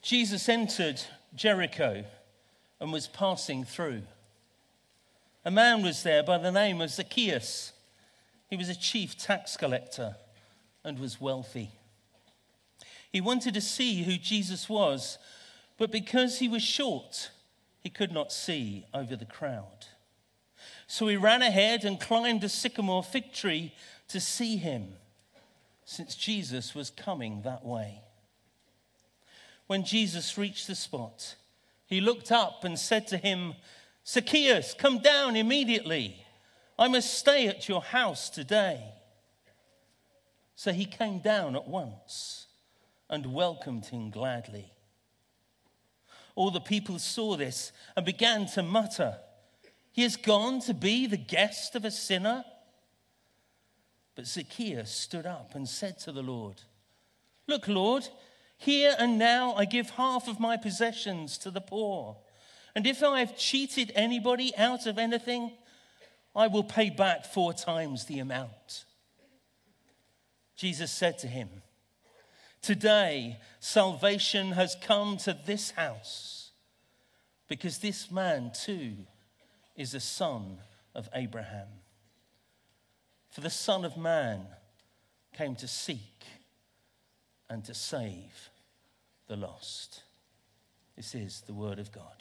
Jesus entered Jericho and was passing through. A man was there by the name of Zacchaeus. He was a chief tax collector and was wealthy. He wanted to see who Jesus was, but because he was short, he could not see over the crowd. So he ran ahead and climbed a sycamore fig tree to see him, since Jesus was coming that way. When Jesus reached the spot, he looked up and said to him, "Zacchaeus, come down immediately. I must stay at your house today." So he came down at once and welcomed him gladly. All the people saw this and began to mutter, "He has gone to be the guest of a sinner?" But Zacchaeus stood up and said to the Lord, "Look, Lord, here and now I give half of my possessions to the poor. And if I have cheated anybody out of anything, I will pay back 4 times the amount." Jesus said to him, "Today salvation has come to this house, because this man too is a son of Abraham. For the Son of Man came to seek and to save the lost." This is the word of God.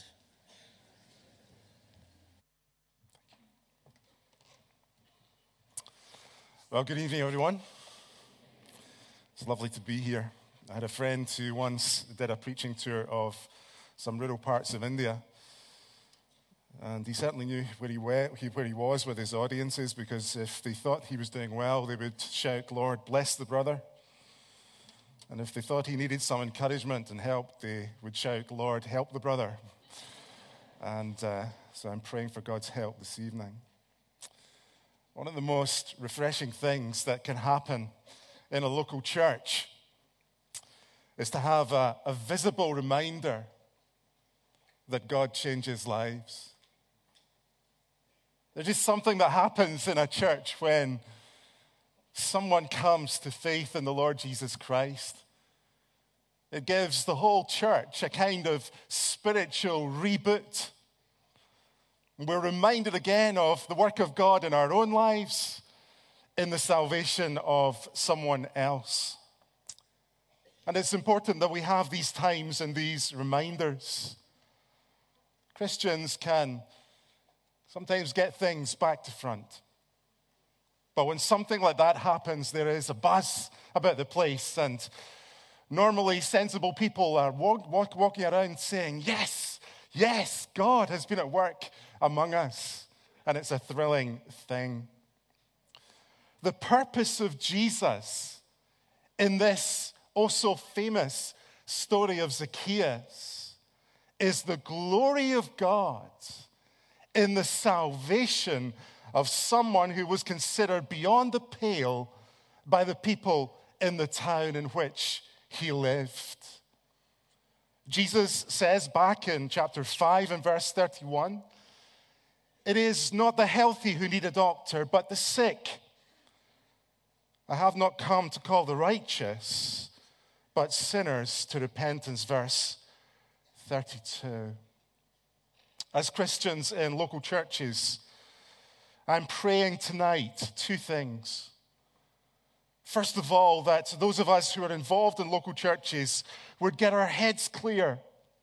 Well, good evening, everyone. It's lovely to be here. I had a friend who once did a preaching tour of some rural parts of India. And he certainly knew where he was with his audiences, because if they thought he was doing well, they would shout, "Lord, bless the brother." And if they thought he needed some encouragement and help, they would shout, "Lord, help the brother." And so I'm praying for God's help this evening. One of the most refreshing things that can happen in a local church is to have a visible reminder that God changes lives. There's just something that happens in a church when someone comes to faith in the Lord Jesus Christ. It gives the whole church a kind of spiritual reboot. We're reminded again of the work of God in our own lives, in the salvation of someone else. And it's important that we have these times and these reminders. Christians can sometimes get things back to front. But when something like that happens, there is a buzz about the place, and normally sensible people are walking around saying, "Yes, yes, God has been at work among us." And it's a thrilling thing. The purpose of Jesus in this also famous story of Zacchaeus is the glory of God in the salvation of someone who was considered beyond the pale by the people in the town in which he lived. Jesus says back in chapter 5 and verse 31, "It is not the healthy who need a doctor, but the sick. I have not come to call the righteous, but sinners to repentance." Verse 32. As Christians in local churches, I'm praying tonight 2 things. First of all, that those of us who are involved in local churches would get our heads clear.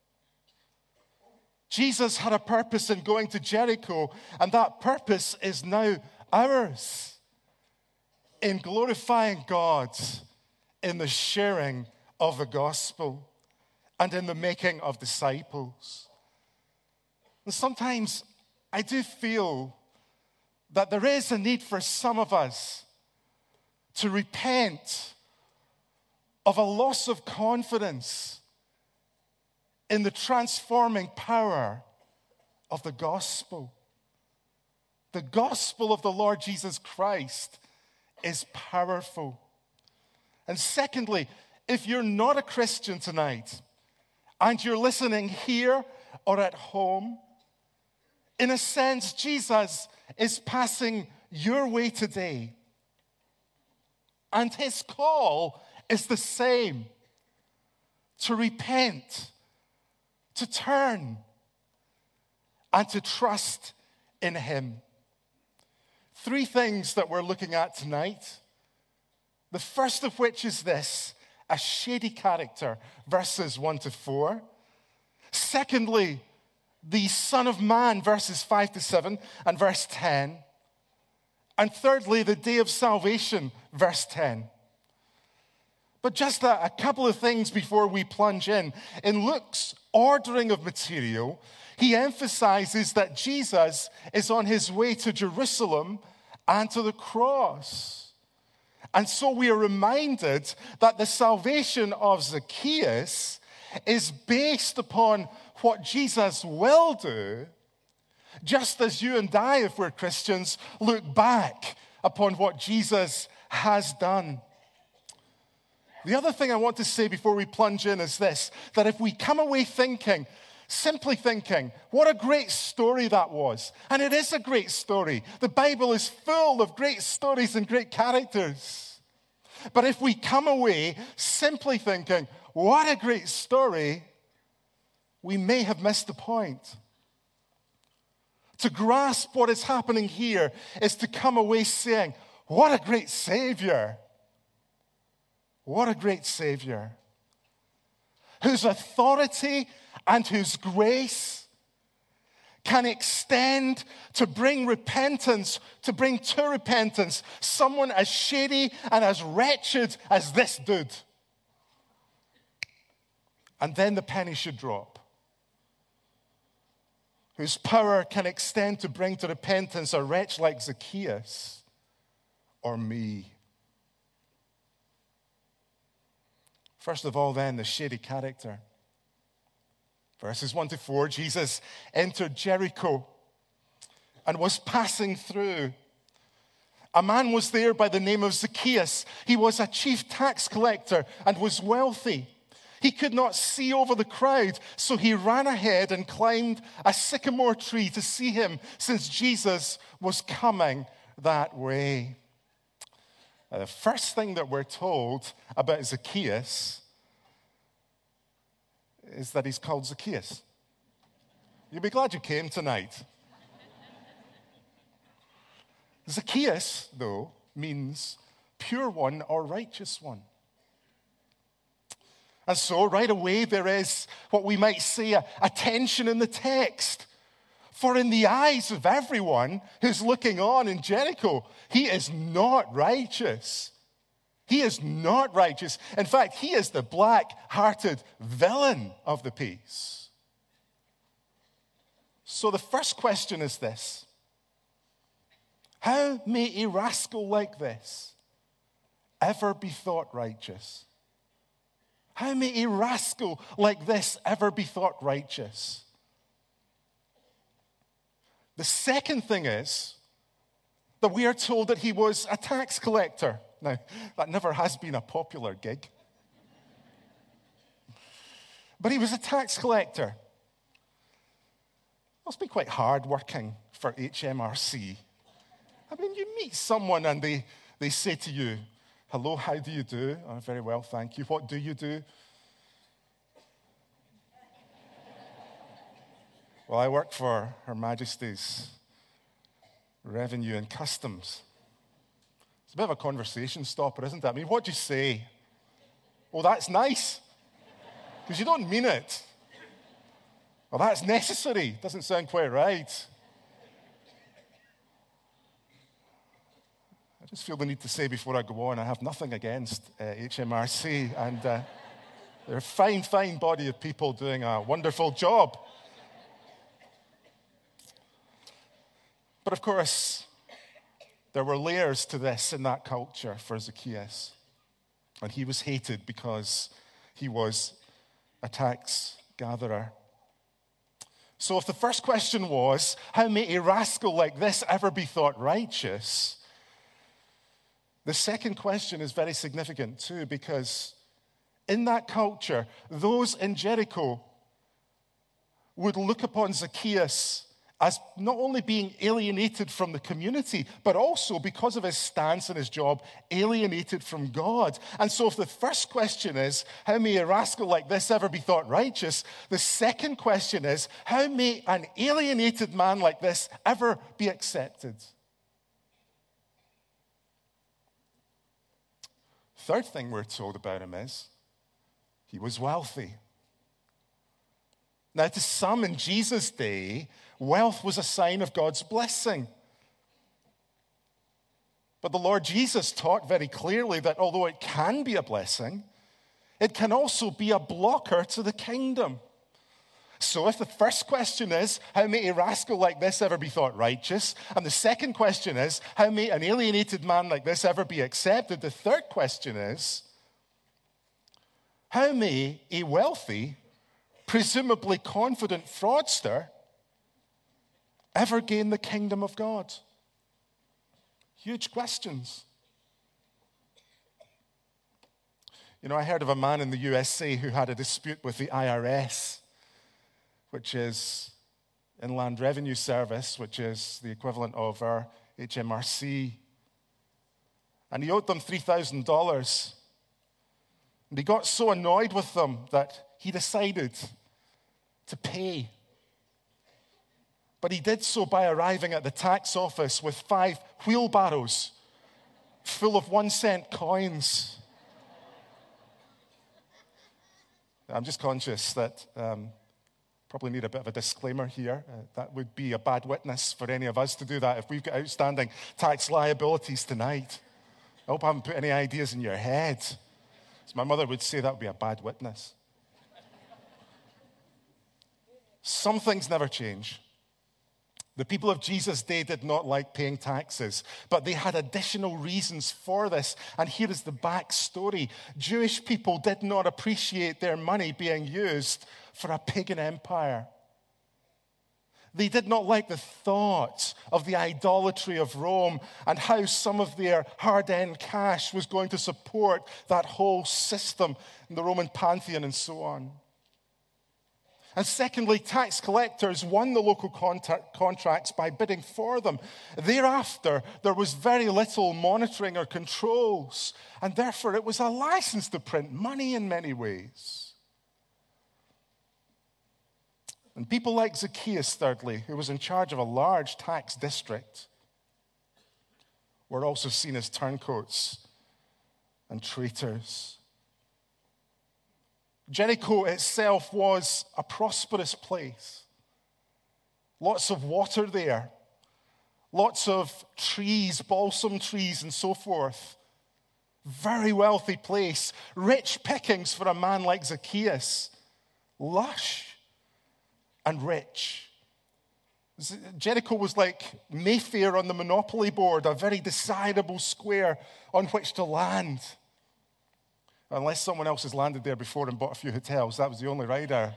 Jesus had a purpose in going to Jericho, and that purpose is now ours, in glorifying God in the sharing of the gospel and in the making of disciples. And sometimes I do feel that there is a need for some of us to repent of a loss of confidence in the transforming power of the gospel. The gospel of the Lord Jesus Christ is powerful. And secondly, if you're not a Christian tonight and you're listening here or at home, in a sense, Jesus is passing your way today. And his call is the same: to repent to turn and to trust in him. Three things that we're looking at tonight. The first of which is this: a shady character, verses 1 to 4. Secondly, the Son of Man, verses 5 to 7 and verse 10. And thirdly, the day of salvation, verse 10. But just a couple of things before we plunge in. In Luke's ordering of material, he emphasizes that Jesus is on his way to Jerusalem and to the cross. And so we are reminded that the salvation of Zacchaeus is based upon what Jesus will do, just as you and I, if we're Christians, look back upon what Jesus has done. The other thing I want to say before we plunge in is this: that if we come away thinking, simply thinking, what a great story that was. And it is a great story. The Bible is full of great stories and great characters. But if we come away simply thinking, what a great story, we may have missed the point. To grasp what is happening here is to come away saying, what a great Savior. What a great Savior. Whose authority and whose grace can extend to bring repentance, to bring to repentance someone as shady and as wretched as this dude. And then the penny should drop. Whose power can extend to bring to repentance a wretch like Zacchaeus or me. First of all, then, the shady character. Verses 1 to 4, Jesus entered Jericho and was passing through. A man was there by the name of Zacchaeus. He was a chief tax collector and was wealthy. He could not see over the crowd, so he ran ahead and climbed a sycamore tree to see him, since Jesus was coming that way. The first thing that we're told about Zacchaeus is that he's called Zacchaeus. You'll be glad you came tonight. Zacchaeus, though, means pure one or righteous one. And so right away there is what we might say a tension in the text. For in the eyes of everyone who's looking on in Jericho, he is not righteous. He is not righteous. In fact, he is the black-hearted villain of the piece. So the first question is this: how may a rascal like this ever be thought righteous? How may a rascal like this ever be thought righteous? The second thing is that we are told that he was a tax collector. Now, that never has been a popular gig. But he was a tax collector. Must be quite hard working for HMRC. I mean, you meet someone and they say to you, hello, how do you do? Oh, very well, thank you. What do you do? Well, I work for Her Majesty's Revenue and Customs. It's a bit of a conversation stopper, isn't it? I mean, what do you say? Oh, that's nice. Because you don't mean it. Well, that's necessary. Doesn't sound quite right. I just feel the need to say before I go on, I have nothing against HMRC. And they're a fine, fine body of people doing a wonderful job. But of course, there were layers to this in that culture for Zacchaeus. And he was hated because he was a tax gatherer. So if the first question was, how may a rascal like this ever be thought righteous? The second question is very significant too, because in that culture, those in Jericho would look upon Zacchaeus as not only being alienated from the community, but also, because of his stance and his job, alienated from God. And so if the first question is, how may a rascal like this ever be thought righteous? The second question is, how may an alienated man like this ever be accepted? Third thing we're told about him is, he was wealthy. Now, to some in Jesus' day, wealth was a sign of God's blessing. But the Lord Jesus taught very clearly that although it can be a blessing, it can also be a blocker to the kingdom. So if the first question is, how may a rascal like this ever be thought righteous? And the second question is, how may an alienated man like this ever be accepted? The third question is, how may a wealthy, presumably confident fraudster ever gain the kingdom of God? Huge questions. You know, I heard of a man in the USA who had a dispute with the IRS, which is Inland Revenue Service, which is the equivalent of our HMRC. And he owed them $3,000. And he got so annoyed with them that he decided to pay. But he did so by arriving at the tax office with 5 wheelbarrows full of 1-cent coins. I'm just conscious that probably need a bit of a disclaimer here. That would be a bad witness for any of us to do that if we've got outstanding tax liabilities tonight. I hope I haven't put any ideas in your head. As my mother would say, that would be a bad witness. Some things never change. The people of Jesus' day did not like paying taxes, but they had additional reasons for this. And here is the backstory. Jewish people did not appreciate their money being used for a pagan empire. They did not like the thought of the idolatry of Rome and how some of their hard-earned cash was going to support that whole system in the Roman pantheon and so on. And secondly, tax collectors won the local contracts by bidding for them. Thereafter, there was very little monitoring or controls, and therefore it was a license to print money in many ways. And people like Zacchaeus, thirdly, who was in charge of a large tax district, were also seen as turncoats and traitors. Jericho itself was a prosperous place. Lots of water there. Lots of trees, balsam trees and so forth. Very wealthy place. Rich pickings for a man like Zacchaeus. Lush and rich. Jericho was like Mayfair on the Monopoly board, a very desirable square on which to land. Unless someone else has landed there before and bought a few hotels. That was the only rider.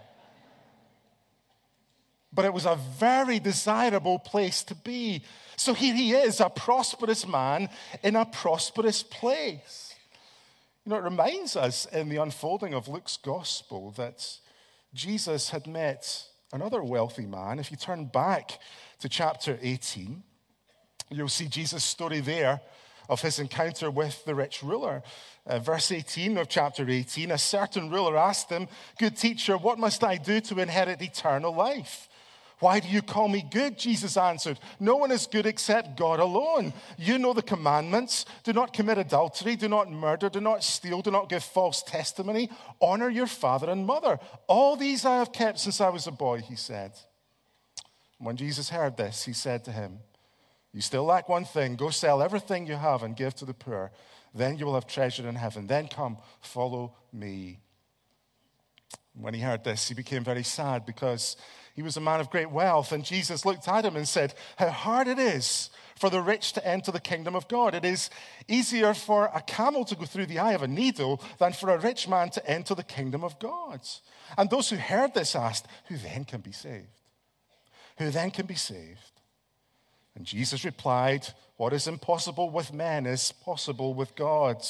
But it was a very desirable place to be. So here he is, a prosperous man in a prosperous place. You know, it reminds us in the unfolding of Luke's gospel that Jesus had met another wealthy man. If you turn back to chapter 18, you'll see Jesus' story there of his encounter with the rich ruler. Verse 18 of chapter 18, a certain ruler asked him, "Good teacher, what must I do to inherit eternal life?" "Why do you call me good?" Jesus answered. "No one is good except God alone. You know the commandments. Do not commit adultery. Do not murder. Do not steal. Do not give false testimony. Honor your father and mother. All these I have kept since I was a boy," he said. When Jesus heard this, he said to him, "You still lack one thing. Go sell everything you have and give to the poor. Then you will have treasure in heaven. Then come, follow me." When he heard this, he became very sad because he was a man of great wealth. And Jesus looked at him and said, "How hard it is for the rich to enter the kingdom of God. It is easier for a camel to go through the eye of a needle than for a rich man to enter the kingdom of God." And those who heard this asked, "Who then can be saved? Who then can be saved?" And Jesus replied, "What is impossible with men is possible with God."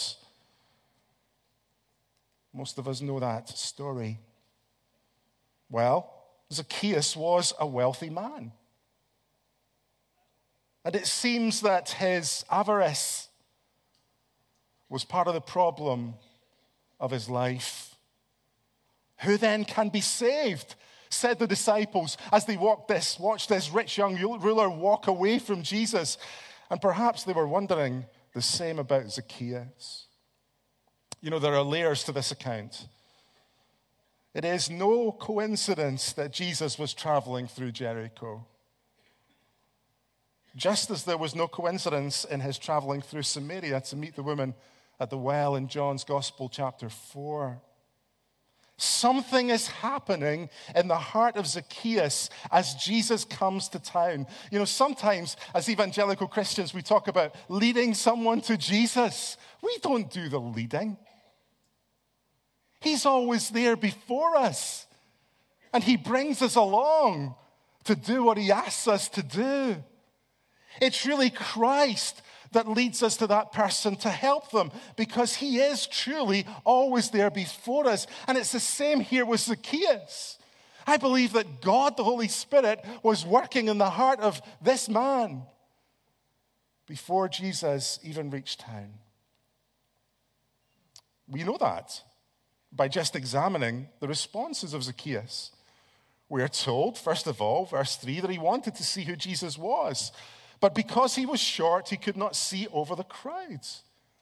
Most of us know that story. Well, Zacchaeus was a wealthy man. And it seems that his avarice was part of the problem of his life. Who then can be saved? Said the disciples as they watched this rich young ruler walk away from Jesus. And perhaps they were wondering the same about Zacchaeus. You know, there are layers to this account. It is no coincidence that Jesus was traveling through Jericho. Just as there was no coincidence in his traveling through Samaria to meet the woman at the well in John's Gospel, chapter 4. Something is happening in the heart of Zacchaeus as Jesus comes to town. You know, sometimes as evangelical Christians, we talk about leading someone to Jesus. We don't do the leading. He's always there before us, and he brings us along to do what he asks us to do. It's really Christ that leads us to that person to help them, because he is truly always there before us. And it's the same here with Zacchaeus. I believe that God, the Holy Spirit, was working in the heart of this man before Jesus even reached town. We know that by just examining the responses of Zacchaeus. We are told, first of all, verse 3, that he wanted to see who Jesus was. But because he was short, he could not see over the crowds.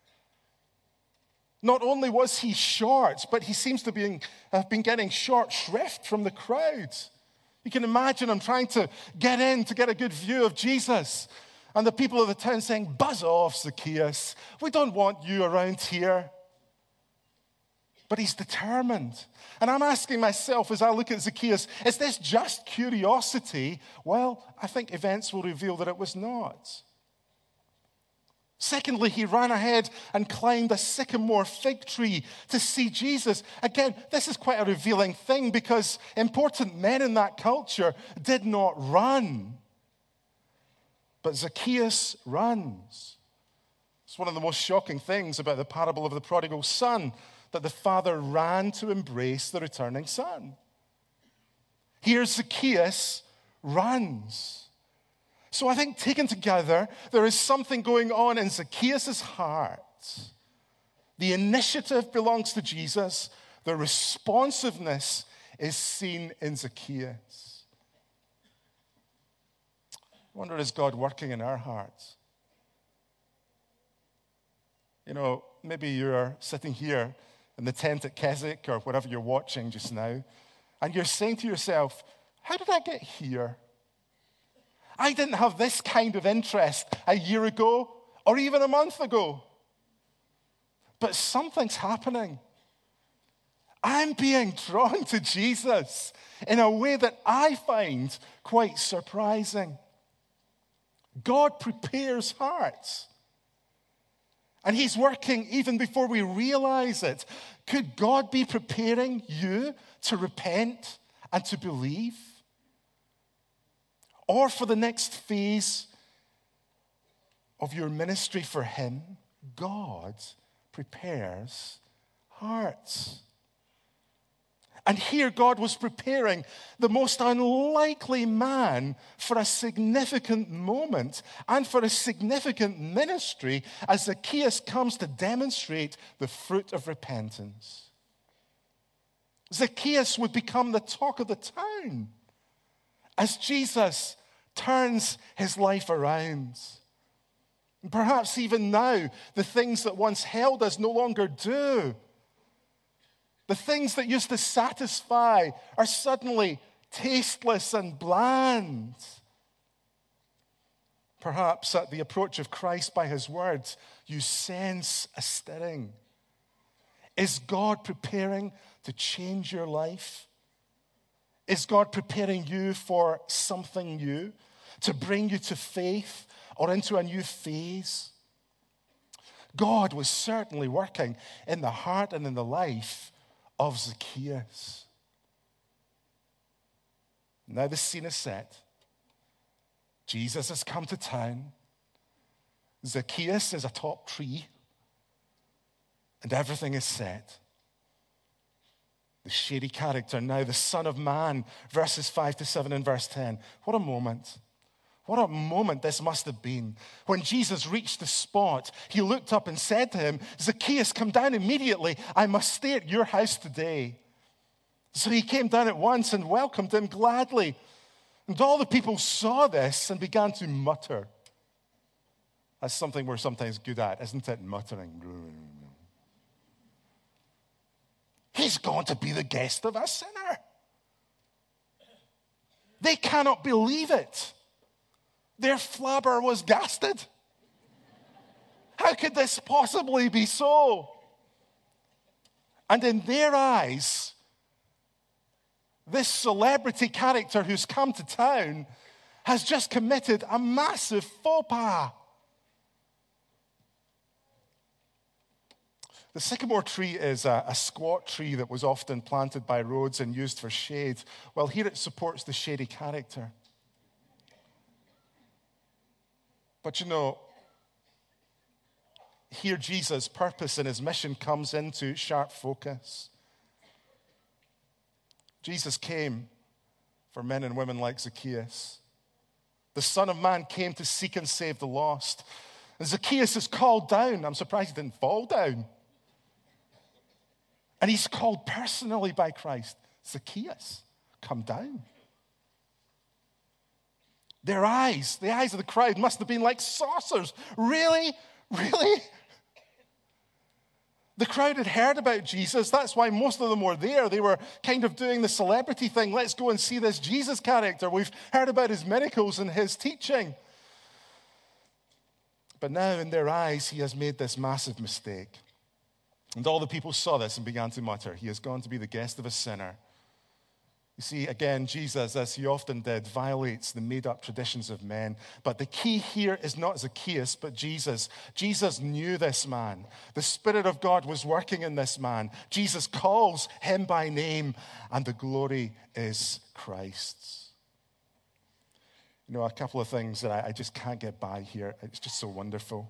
Not only was he short, but he seems to have been getting short shrift from the crowds. You can imagine him trying to get in to get a good view of Jesus. And the people of the town saying, "Buzz off, Zacchaeus. We don't want you around here." But he's determined. And I'm asking myself as I look at Zacchaeus, is this just curiosity? Well, I think events will reveal that it was not. Secondly, he ran ahead and climbed a sycamore fig tree to see Jesus. Again, this is quite a revealing thing, because important men in that culture did not run. But Zacchaeus runs. It's one of the most shocking things about the parable of the prodigal son, that the father ran to embrace the returning son. Here Zacchaeus runs. So I think taken together, there is something going on in Zacchaeus' heart. The initiative belongs to Jesus. The responsiveness is seen in Zacchaeus. I wonder, is God working in our hearts? You know, maybe you're sitting here in the tent at Keswick or whatever you're watching just now, and you're saying to yourself, how did I get here? I didn't have this kind of interest a year ago or even a month ago. But something's happening. I'm being drawn to Jesus in a way that I find quite surprising. God prepares hearts. And he's working even before we realize it. Could God be preparing you to repent and to believe? Or for the next phase of your ministry for him? God prepares hearts. And here God was preparing the most unlikely man for a significant moment and for a significant ministry as Zacchaeus comes to demonstrate the fruit of repentance. Zacchaeus would become the talk of the town as Jesus turns his life around. And perhaps even now, the things that once held us no longer do. The things that used to satisfy are suddenly tasteless and bland. Perhaps at the approach of Christ by his words, you sense a stirring. Is God preparing to change your life? Is God preparing you for something new, to bring you to faith or into a new phase? God was certainly working in the heart and in the life of Zacchaeus. Now the scene is set. Jesus has come to town. Zacchaeus is atop tree. And everything is set. The shady character now, the Son of Man, verses 5 to 7 and verse 10. What a moment. What a moment this must have been. When Jesus reached the spot, he looked up and said to him, Zacchaeus, come down immediately. I must stay at your house today. So he came down at once and welcomed him gladly. And all the people saw this and began to mutter. That's something we're sometimes good at, isn't it? Muttering. He's going to be the guest of a sinner. They cannot believe it. Their flabber was gasted. How could this possibly be so? And in their eyes, this celebrity character who's come to town has just committed a massive faux pas. The sycamore tree is a squat tree that was often planted by roads and used for shade. Well, here it supports the shady character. But you know, here Jesus' purpose and his mission comes into sharp focus. Jesus came for men and women like Zacchaeus. The Son of Man came to seek and save the lost. And Zacchaeus is called down. I'm surprised he didn't fall down. And he's called personally by Christ. Zacchaeus, come down. Their eyes, the eyes of the crowd must have been like saucers. Really? Really? The crowd had heard about Jesus. That's why most of them were there. They were kind of doing the celebrity thing. Let's go and see this Jesus character. We've heard about his miracles and his teaching. But now in their eyes, he has made this massive mistake. And all the people saw this and began to mutter, he has gone to be the guest of a sinner. You see, again, Jesus, as he often did, violates the made-up traditions of men. But the key here is not Zacchaeus, but Jesus. Jesus knew this man. The Spirit of God was working in this man. Jesus calls him by name, and the glory is Christ's. You know, a couple of things that I just can't get by here. It's just so wonderful.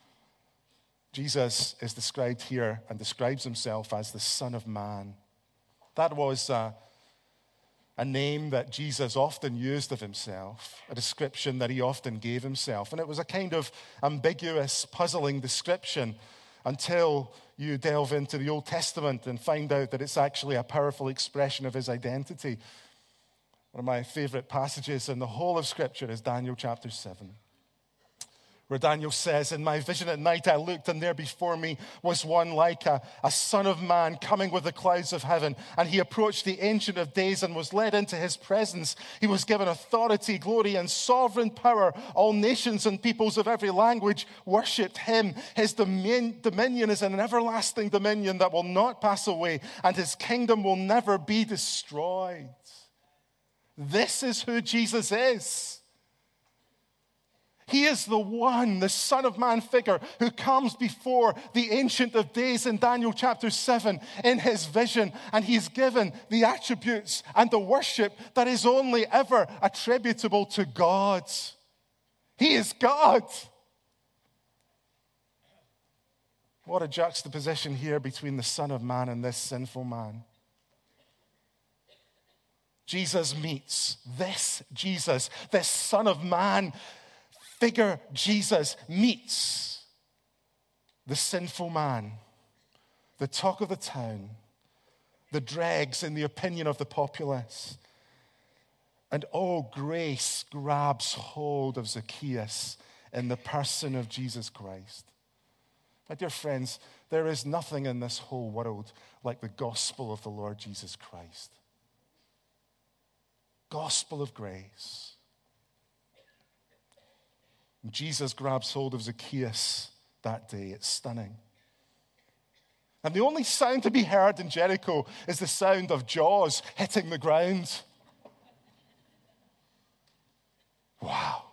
Jesus is described here and describes himself as the Son of Man. That was a name that Jesus often used of himself, a description that he often gave himself. And it was a kind of ambiguous, puzzling description until you delve into the Old Testament and find out that it's actually a powerful expression of his identity. One of my favorite passages in the whole of Scripture is Daniel chapter 7. Where Daniel says, in my vision at night I looked, and there before me was one like a son of man coming with the clouds of heaven. And he approached the Ancient of Days and was led into his presence. He was given authority, glory, and sovereign power. All nations and peoples of every language worshipped him. His dominion is an everlasting dominion that will not pass away, and his kingdom will never be destroyed. This is who Jesus is. He is the one, the Son of Man figure who comes before the Ancient of Days in Daniel chapter 7 in his vision. And he's given the attributes and the worship that is only ever attributable to God. He is God. What a juxtaposition here between the Son of Man and this sinful man. Jesus meets this Jesus, this Son of Man figure. Jesus meets the sinful man, the talk of the town, the dregs in the opinion of the populace. And oh, grace grabs hold of Zacchaeus in the person of Jesus Christ. My dear friends, there is nothing in this whole world like the gospel of the Lord Jesus Christ. Gospel of grace. Jesus grabs hold of Zacchaeus that day. It's stunning. And the only sound to be heard in Jericho is the sound of jaws hitting the ground. Wow.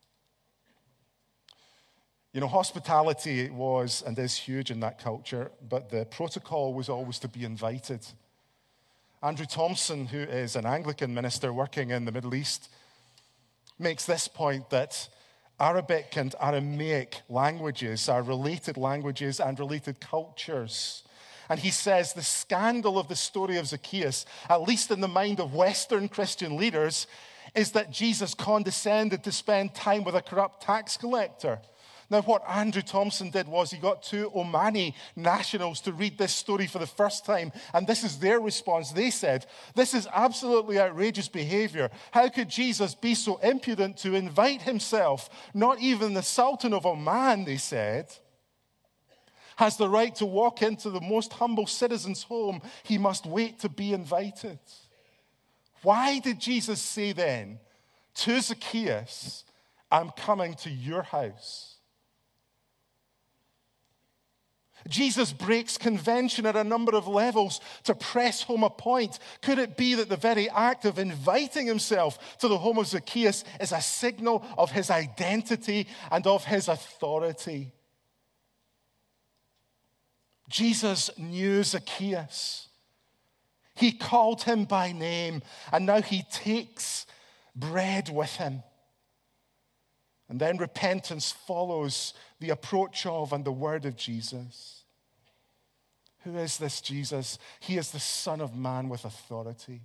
You know, hospitality was and is huge in that culture, but the protocol was always to be invited. Andrew Thompson, who is an Anglican minister working in the Middle East, makes this point that Arabic and Aramaic languages are related languages and related cultures. And he says the scandal of the story of Zacchaeus, at least in the mind of Western Christian leaders, is that Jesus condescended to spend time with a corrupt tax collector. Now, what Andrew Thompson did was he got two Omani nationals to read this story for the first time, and this is their response. They said, "This is absolutely outrageous behavior. How could Jesus be so impudent to invite himself? Not even the Sultan of Oman," they said, "has the right to walk into the most humble citizen's home. He must wait to be invited." Why did Jesus say then to Zacchaeus, "I'm coming to your house"? Jesus breaks convention at a number of levels to press home a point. Could it be that the very act of inviting himself to the home of Zacchaeus is a signal of his identity and of his authority? Jesus knew Zacchaeus. He called him by name, and now he takes bread with him. And then repentance follows the approach of and the word of Jesus. Who is this Jesus? He is the Son of Man with authority.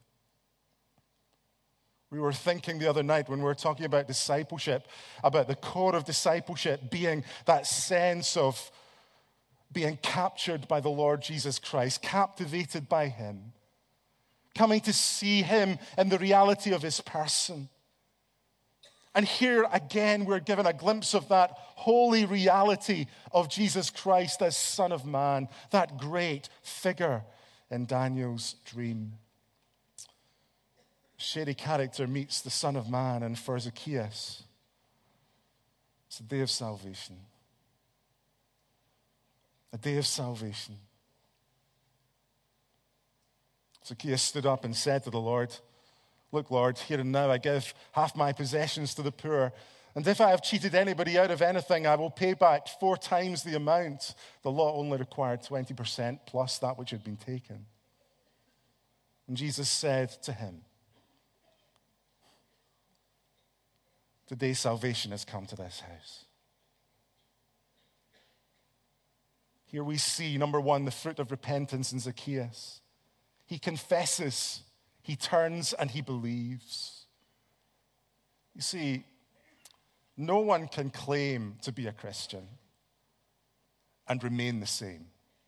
We were thinking the other night when we were talking about discipleship, about the core of discipleship being that sense of being captured by the Lord Jesus Christ, captivated by him, coming to see him in the reality of his person. And here again, we're given a glimpse of that holy reality of Jesus Christ as Son of Man, that great figure in Daniel's dream. Shady character meets the Son of Man, and for Zacchaeus, it's a day of salvation. A day of salvation. Zacchaeus stood up and said to the Lord, "Look, Lord, here and now I give half my possessions to the poor. And if I have cheated anybody out of anything, I will pay back 4 times the amount." The law only required 20% plus that which had been taken. And Jesus said to him, "Today salvation has come to this house." Here we see, number one, the fruit of repentance in Zacchaeus. He confesses, he turns, and he believes. You see, no one can claim to be a Christian and remain the same.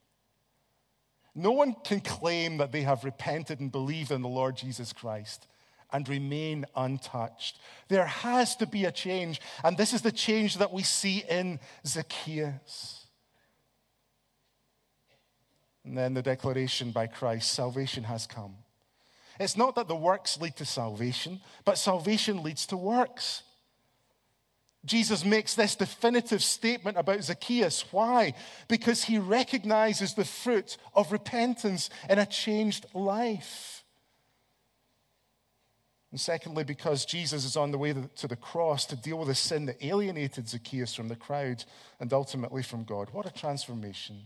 No one can claim that they have repented and believed in the Lord Jesus Christ and remain untouched. There has to be a change, and this is the change that we see in Zacchaeus. And then the declaration by Christ, salvation has come. It's not that the works lead to salvation, but salvation leads to works. Jesus makes this definitive statement about Zacchaeus. Why? Because he recognizes the fruit of repentance in a changed life. And secondly, because Jesus is on the way to the cross to deal with the sin that alienated Zacchaeus from the crowd and ultimately from God. What a transformation.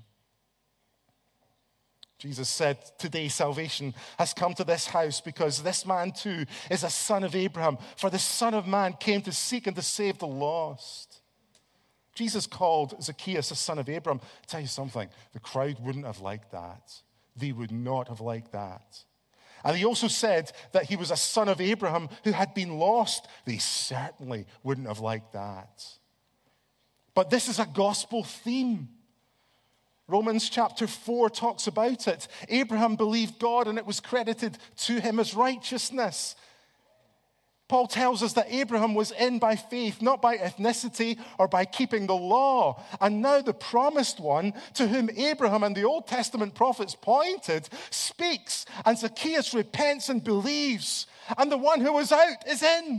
Jesus said, "Today salvation has come to this house because this man too is a son of Abraham. For the Son of Man came to seek and to save the lost." Jesus called Zacchaeus a son of Abraham. I'll tell you something, the crowd wouldn't have liked that. They would not have liked that. And he also said that he was a son of Abraham who had been lost. They certainly wouldn't have liked that. But this is a gospel theme. Romans chapter 4 talks about it. Abraham believed God and it was credited to him as righteousness. Paul tells us that Abraham was in by faith, not by ethnicity or by keeping the law. And now the promised one, to whom Abraham and the Old Testament prophets pointed, speaks, and Zacchaeus repents and believes. And the one who was out is in.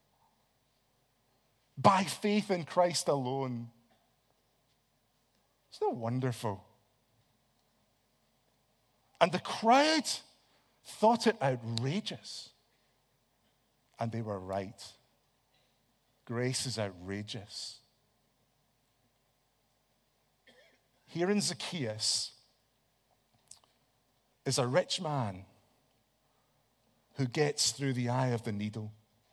By faith in Christ alone. Isn't that wonderful? And the crowd thought it outrageous. And they were right. Grace is outrageous. Here in Zacchaeus is a rich man who gets through the eye of the needle.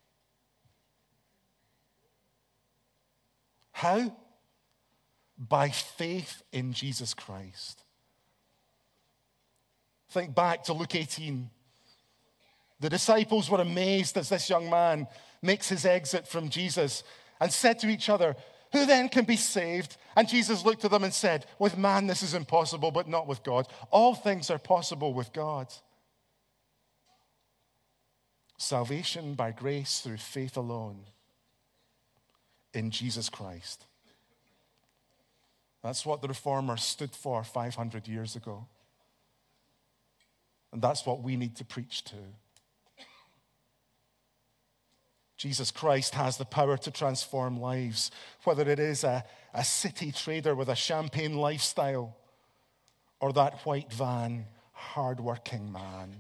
How? By faith in Jesus Christ. Think back to Luke 18. The disciples were amazed as this young man makes his exit from Jesus and said to each other, "Who then can be saved?" And Jesus looked at them and said, "With man this is impossible, but not with God. All things are possible with God." Salvation by grace through faith alone in Jesus Christ. That's what the Reformers stood for 500 years ago. And that's what we need to preach to. Jesus Christ has the power to transform lives, whether it is a city trader with a champagne lifestyle or that white van, hardworking man.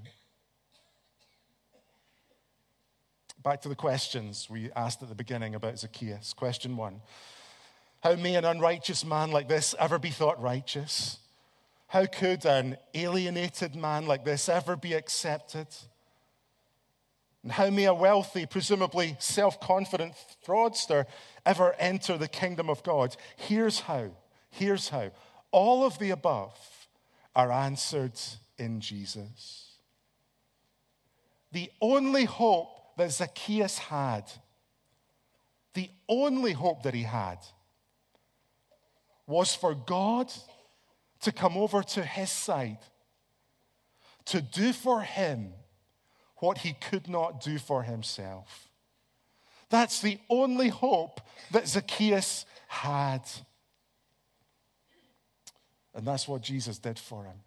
Back to the questions we asked at the beginning about Zacchaeus. Question 1. How may an unrighteous man like this ever be thought righteous? How could an alienated man like this ever be accepted? And how may a wealthy, presumably self-confident fraudster ever enter the kingdom of God? Here's how. Here's how. All of the above are answered in Jesus. The only hope that Zacchaeus had, the only hope that he had, was for God to come over to his side, to do for him what he could not do for himself. That's the only hope that Zacchaeus had. And that's what Jesus did for him.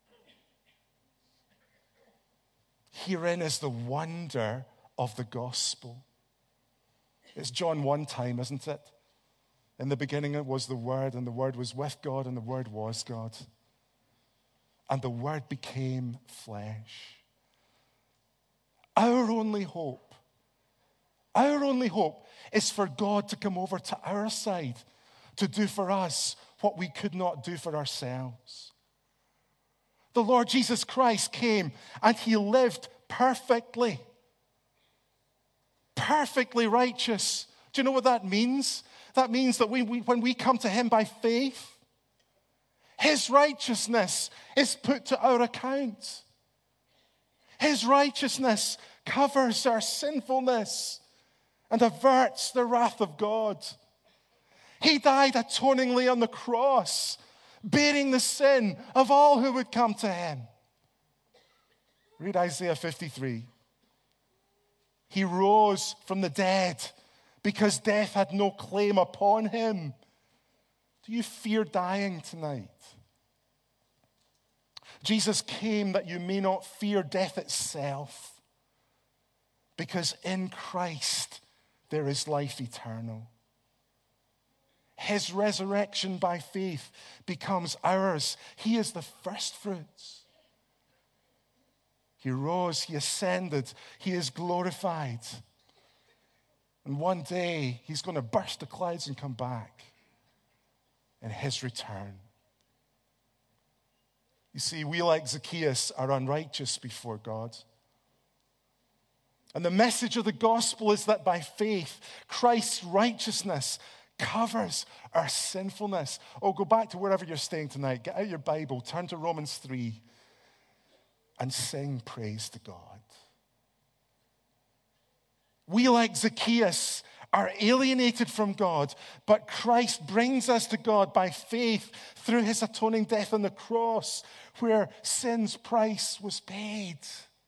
Herein is the wonder of the gospel. It's John 1 time, isn't it? In the beginning it was the Word, and the Word was with God, and the Word was God. And the Word became flesh. Our only hope is for God to come over to our side to do for us what we could not do for ourselves. The Lord Jesus Christ came and he lived perfectly righteous. Do you know what that means? That means that when we come to him by faith, his righteousness is put to our account. His righteousness covers our sinfulness and averts the wrath of God. He died atoningly on the cross, bearing the sin of all who would come to him. Read Isaiah 53. He rose from the dead because death had no claim upon him. Do you fear dying tonight? Jesus came that you may not fear death itself, because in Christ there is life eternal. His resurrection by faith becomes ours. He is the first fruits. He rose, he ascended, he is glorified. And one day he's going to burst the clouds and come back in his return. You see, we like Zacchaeus are unrighteous before God. And the message of the gospel is that by faith, Christ's righteousness covers our sinfulness. Oh, go back to wherever you're staying tonight. Get out your Bible, turn to Romans 3, and sing praise to God. We, like Zacchaeus, are alienated from God, but Christ brings us to God by faith through his atoning death on the cross, where sin's price was paid.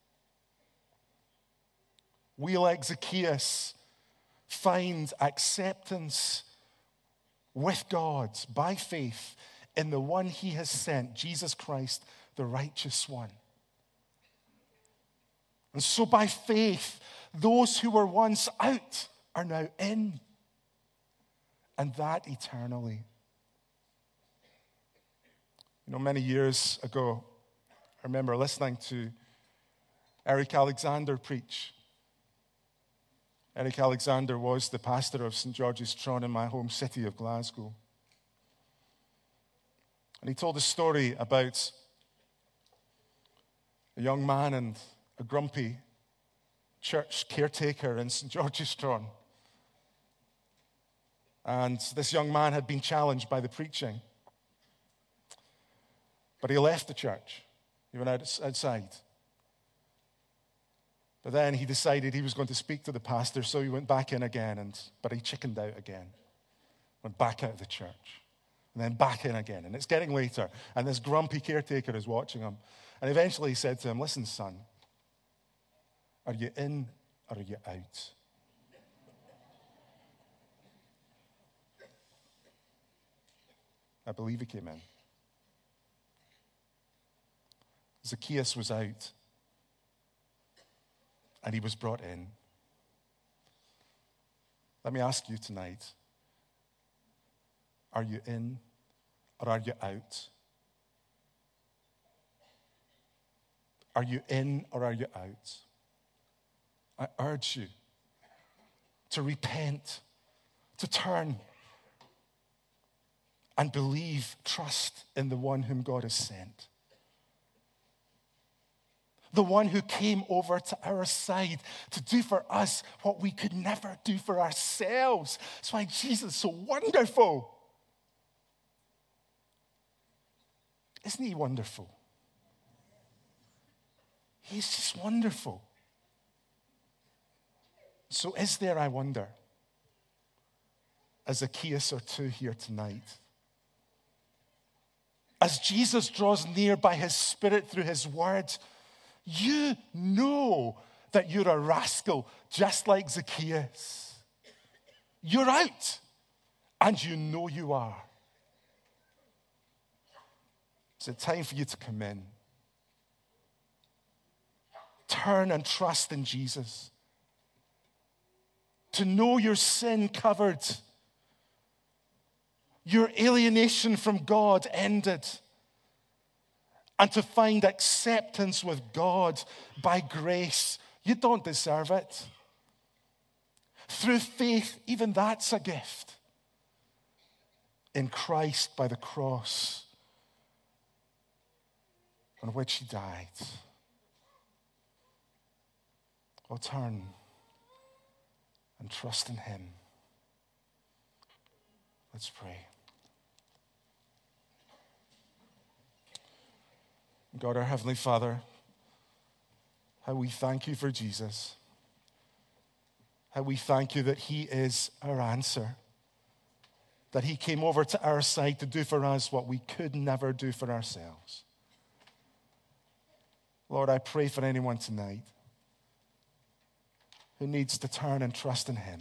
We, like Zacchaeus, find acceptance with God by faith in the one he has sent, Jesus Christ, the righteous one. And so by faith, those who were once out are now in, and that eternally. You know, many years ago, I remember listening to Eric Alexander preach. Eric Alexander was the pastor of St. George's Tron in my home city of Glasgow. And he told a story about a young man and a grumpy church caretaker in St. George's Tron. And this young man had been challenged by the preaching. But he left the church. He went outside. But then he decided he was going to speak to the pastor, so he went back in again, but he chickened out again. Went back out of the church, and then back in again. And it's getting later, and this grumpy caretaker is watching him. And eventually he said to him, "Listen, son, are you in or are you out?" I believe he came in. Zacchaeus was out, and he was brought in. Let me ask you tonight, are you in or are you out? Are you in or are you out? I urge you to repent, to turn, and believe, trust in the one whom God has sent. The one who came over to our side to do for us what we could never do for ourselves. That's why Jesus is so wonderful. Isn't he wonderful? He's just wonderful. So is there, I wonder, a Zacchaeus or two here tonight? As Jesus draws near by his Spirit through his word, you know that you're a rascal just like Zacchaeus. You're out, and you know you are. Is it time for you to come in? Turn and trust in Jesus. To know your sin covered. Your alienation from God ended. And to find acceptance with God by grace. You don't deserve it. Through faith, even that's a gift. In Christ by the cross on which he died. Oh, turn and trust in him. Let's pray. God, our Heavenly Father, how we thank you for Jesus. How we thank you that he is our answer. That he came over to our side to do for us what we could never do for ourselves. Lord, I pray for anyone tonight who needs to turn and trust in him,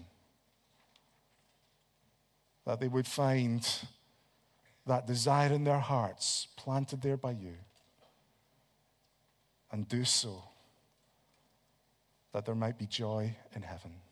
that they would find that desire in their hearts planted there by you, and do so, that there might be joy in heaven.